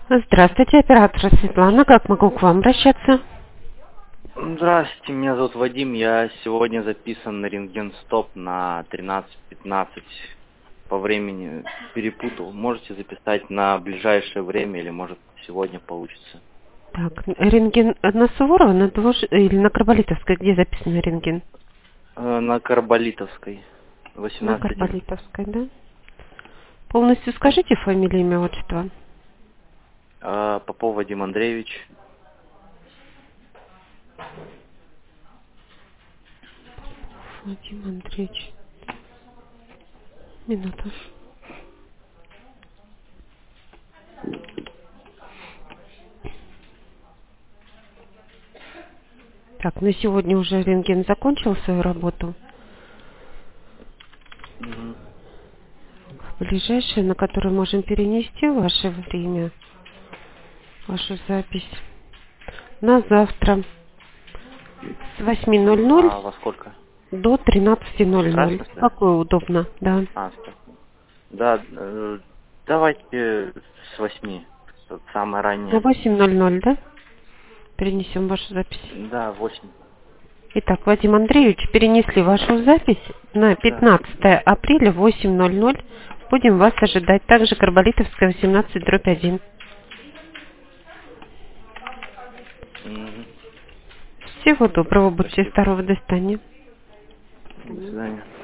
Здравствуйте, оператор Светлана. Как могу к вам обращаться? Здравствуйте, меня зовут Вадим. Я сегодня записан на рентген-стоп на 13:15. По времени перепутал. Можете записать на ближайшее время или может сегодня получится? Так, рентген на Суворова, или на Карболитовской? Где записан рентген? На Карболитовской. На 18:1. Карболитовской, да? Полностью скажите фамилию, имя, отчество. Попов Вадим Андреевич. Вадим Андреевич. Минуту. Так, на сегодня уже рентген закончил свою работу. Мгм. Ближайшее, на которое можем перенести ваше время, вашу запись, на завтра с 8:00 А во сколько? до С утра, в 13:00. смысле? Какое удобно, да. Да, давайте с 8. Самое На раннее. 8:00, да? Перенесем вашу запись. Да, 8. Итак, Вадим Андреевич, перенесли вашу запись на Да. 15 апреля в 8:00. Будем вас ожидать. Также Карболитовская, 18/1. Мгм. Всего доброго, будьте Спасибо. здоровы, до свидания. До свидания.